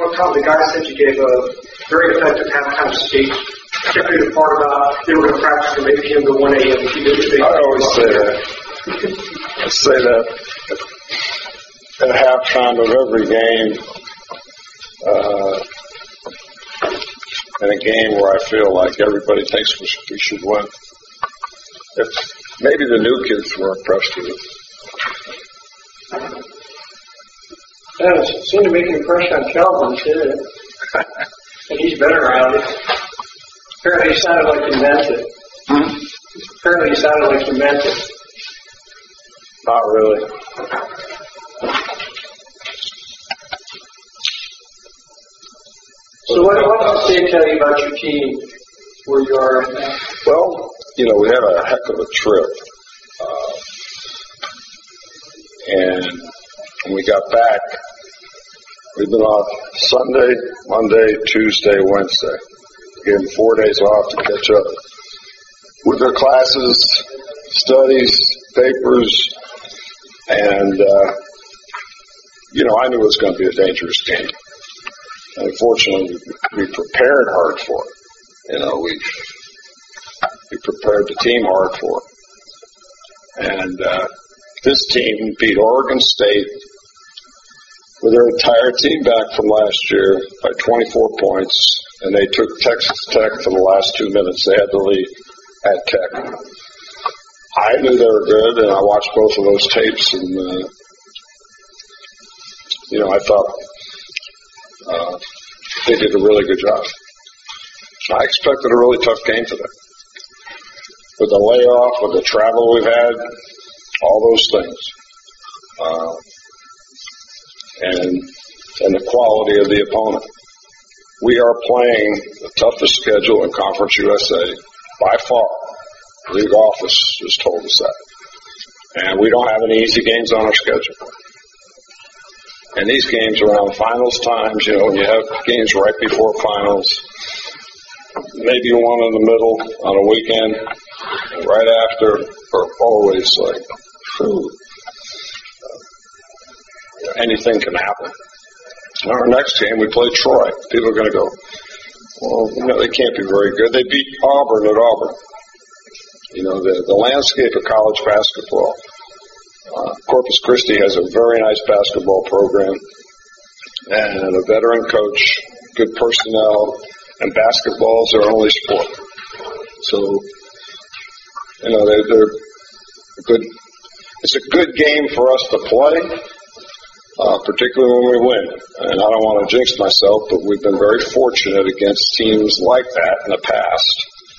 one time the guy said you gave a very effective halftime speech. Particularly the part about they were going to practice from 8 p.m. to 1 a.m. I always say that. I say that at halftime of every game, in a game where I feel like everybody thinks we should win. If maybe the new kids were impressed with it. Yeah, it seemed to make an impression on Calvin, too. And he's been around it. Apparently he sounded like he meant it. Apparently he sounded like he meant it. Not really. So what does the state tell you about your team, where you are right now? Well, we had a heck of a trip. And when we got back, we've been off Sunday, Monday, Tuesday, Wednesday. Gave them 4 days off to catch up with their classes, studies, papers, and, I knew it was going to be a dangerous game. And unfortunately, we prepared hard for it. We prepared the team hard for it. And this team beat Oregon State with their entire team back from last year by 24 points. And they took Texas Tech for the last 2 minutes. They had the lead at Tech. I knew they were good, and I watched both of those tapes, and, I thought they did a really good job. I expected a really tough game today. With the layoff, with the travel we've had, all those things. And the quality of the opponent. We are playing the toughest schedule in Conference USA by far. The league office has told us that. And we don't have any easy games on our schedule. And these games around finals times, when you have games right before finals, maybe one in the middle on a weekend, and right after, are always like, anything can happen. Our next game, we play Troy. People are going to go, well, they can't be very good. They beat Auburn at Auburn. The landscape of college basketball. Corpus Christi has a very nice basketball program and a veteran coach, good personnel, and basketball is their only sport. So, they're good. It's a good game for us to play. Particularly when we win. And I don't want to jinx myself, but we've been very fortunate against teams like that in the past.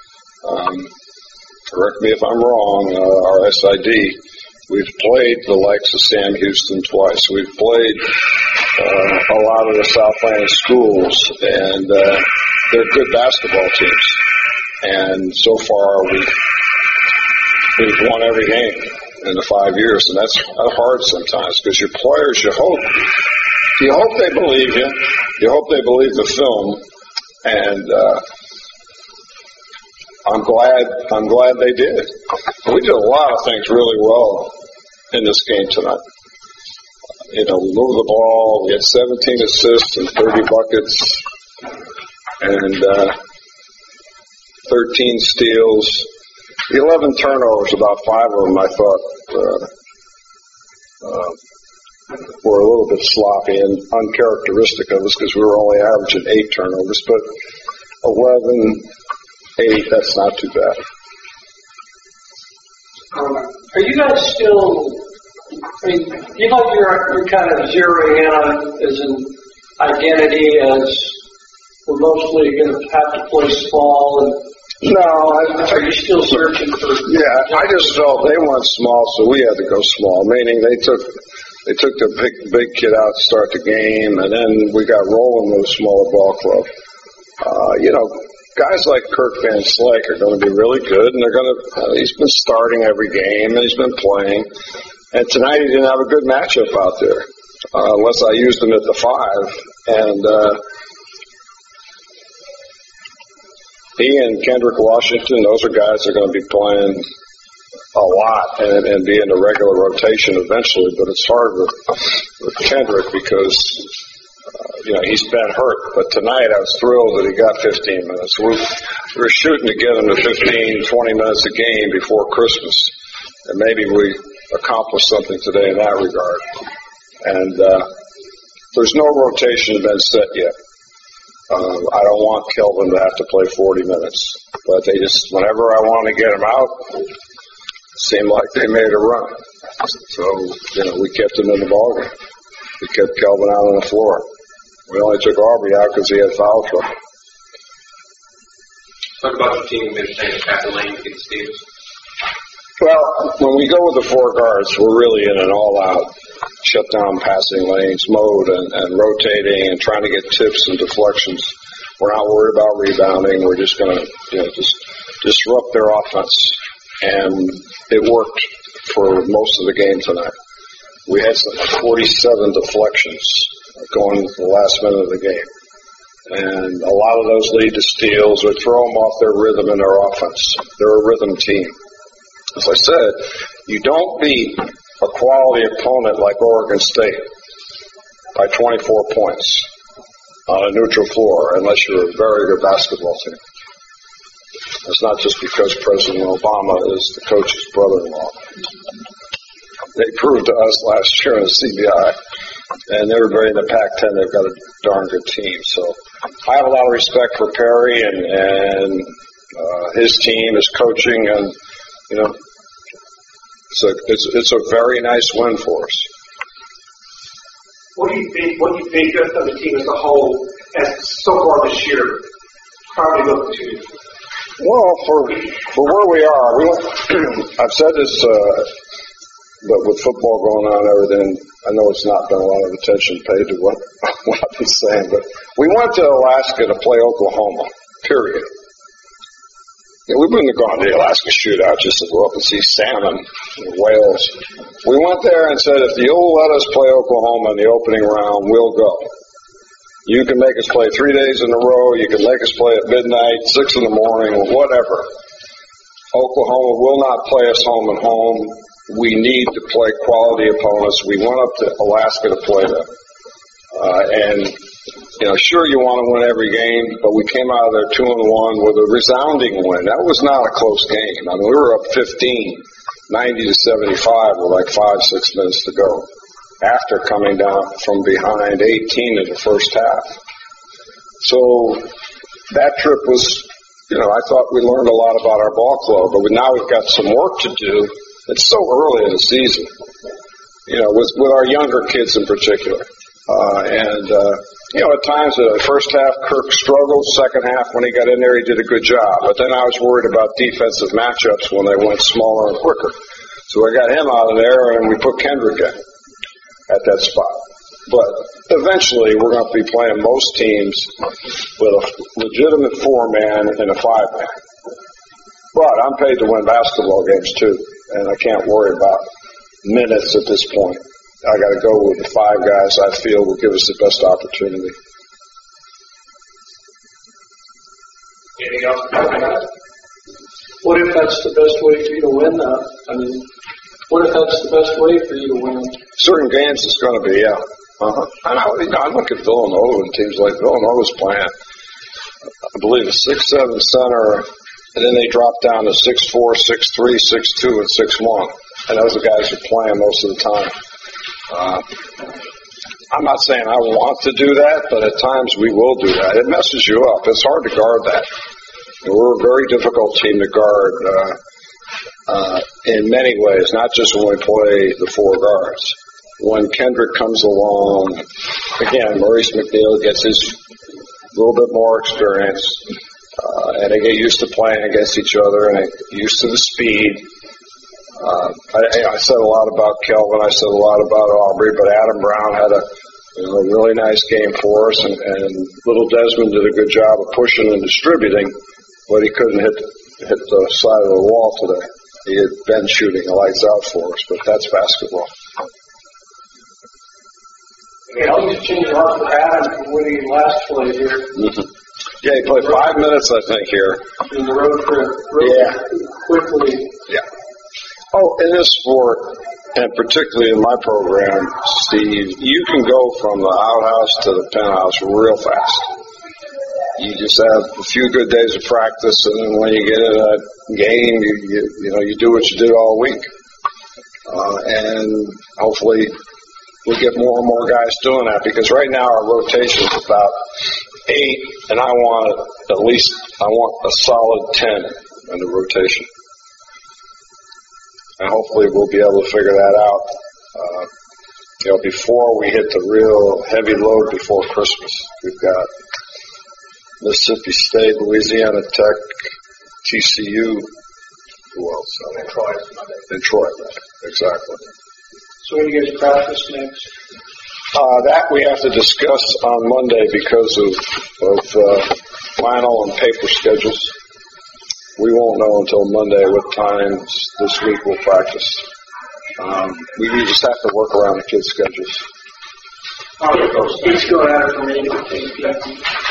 Correct me if I'm wrong, our SID, we've played the likes of Sam Houston twice. We've played a lot of the Southland schools, and they're good basketball teams. And so far, we've won every game in the 5 years, and that's hard sometimes because your players, you hope they believe you. You hope they believe the film, and I'm glad they did. We did a lot of things really well in this game tonight. We moved the ball. We had 17 assists and 30 buckets, and 13 steals. The 11 turnovers, about 5 of them, I thought, were a little bit sloppy and uncharacteristic of us because we were only averaging 8 turnovers. But 11, 8, that's not too bad. Are you guys still, you like you're kind of zeroing in on as an identity as we're mostly going to have to play small and no, are you still searching for? Yeah, I just felt they went small, so we had to go small. Meaning they took the big kid out to start the game, and then we got rolling with a smaller ball club. Guys like Kirk Van Slyke are going to be really good, and they're going to. He's been starting every game, and he's been playing. And tonight he didn't have a good matchup out there, unless I used him at the 5, and. He and Kendrick Washington, those are guys that are going to be playing a lot and be in the regular rotation eventually, but it's hard with Kendrick because, he's been hurt. But tonight I was thrilled that he got 15 minutes. We were shooting to get him to 15, 20 minutes a game before Christmas. And maybe we accomplished something today in that regard. And there's no rotation been set yet. I don't want Kelvin to have to play 40 minutes. But they just, whenever I want to get him out, it seemed like they made a run. So, we kept him in the ballgame. We kept Kelvin out on the floor. We only took Aubrey out because he had foul trouble. Talk about your team administrating Captain Lane against Stevens. Well, when we go with the four guards, we're really in an all-out shut-down passing lanes mode and rotating and trying to get tips and deflections. We're not worried about rebounding. We're just going to just disrupt their offense. And it worked for most of the game tonight. We had 47 deflections going the last minute of the game. And a lot of those lead to steals or throw them off their rhythm in their offense. They're a rhythm team. As I said, you don't beat a quality opponent like Oregon State by 24 points on a neutral floor unless you're a very good basketball team. It's not just because President Obama is the coach's brother-in-law. They proved to us last year in the CBI, and everybody in the Pac-10, they've got a darn good team. So I have a lot of respect for Perry and his team, his coaching, and it's a very nice win for us. What do you think of the team as a whole, as so far this year? How are we looking to you? Well, for where we are, I've said this, but with football going on and everything, I know it's not been a lot of attention paid to what I've been saying, but we went to Alaska to play Oklahoma, period. We wouldn't have gone to the Alaska shootout just to go up and see salmon and whales. We went there and said, if you'll let us play Oklahoma in the opening round, we'll go. You can make us play 3 days in a row. You can make us play at midnight, 6 in the morning, or whatever. Oklahoma will not play us home and home. We need to play quality opponents. We went up to Alaska to play them. Sure you want to win every game, but we came out of there 2-1 with a resounding win. That was not a close game. I mean, we were up 15, 90-75 with like 5-6 minutes to go after coming down from behind 18 in the first half. So that trip was, I thought we learned a lot about our ball club, but now we've got some work to do. It's so early in the season, with our younger kids in particular. At times in the first half, Kirk struggled. Second half, when he got in there, he did a good job. But then I was worried about defensive matchups when they went smaller and quicker. So I got him out of there, and we put Kendrick in at that spot. But eventually, we're going to be playing most teams with a legitimate 4-man and a 5-man. But I'm paid to win basketball games, too, and I can't worry about minutes at this point. I got to go with the 5 guys I feel will give us the best opportunity. Anything else? What if that's the best way for you to win that? What if that's the best way for you to win? Certain games it's going to be, yeah. I look at Villanova and teams like Villanova's playing, I believe, a 6'7" center, and then they drop down to 6'4", 6'3", 6'2", and 6'1". And those are guys who are playing most of the time. I'm not saying I want to do that, but at times we will do that. It messes you up. It's hard to guard that. We're a very difficult team to guard in many ways, not just when we play the 4 guards. When Kendrick comes along, again, Maurice McNeil gets his little bit more experience, and they get used to playing against each other and they get used to the speed. I said a lot about Kelvin. I said a lot about Aubrey, but Adam Brown had a really nice game for us, and little Desmond did a good job of pushing and distributing, but he couldn't hit the side of the wall today. He had been shooting the lights out for us, but that's basketball. Okay, I'll just change it off for Adam from when he last played here. Mm-hmm. Yeah, he played 5 minutes, I think, here. In the road trip. Yeah. Quickly. Yeah. Oh, in this sport, And particularly in my program, Steve, you can go from the outhouse to the penthouse real fast. You just have a few good days of practice, and then when you get in a game, you do what you did all week. And hopefully we'll get more and more guys doing that, because right now our rotation is about 8, and I want a solid 10 in the rotation. And hopefully we'll be able to figure that out, before we hit the real heavy load before Christmas. We've got Mississippi State, Louisiana Tech, TCU, who else? And Troy, exactly. So when you guys practice next? That we have to discuss on Monday because of final and paper schedules. We won't know until Monday what times this week we'll practice. We just have to work around the kids' schedules. It's going out for me.